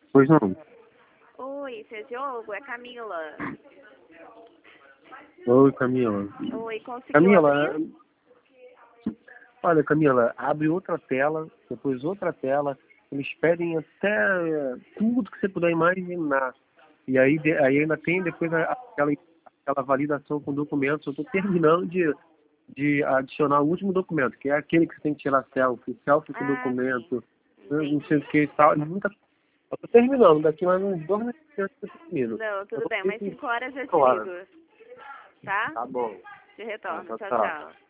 Pois não. Oi, seu Diogo, é Camila. Oi, Camila. Oi, conseguiu Camila, abrir? olha, Camila, abre outra tela, depois outra tela. Eles pedem até tudo que você puder imaginar. E aí, aí ainda tem depois aquela validação com documentos. Eu estou terminando de adicionar o último documento, que é aquele que você tem que tirar selfie com Ah, sim. documento, não sei Entendi. o que e tal. Eu estou terminando, daqui mais uns 2 minutos eu termino. Não, Eu tudo tô bem, mas aqui 5 horas eu te agora. ligo, tá? Tá bom. Te retorno. Tchau, Tchau, tchau. tchau.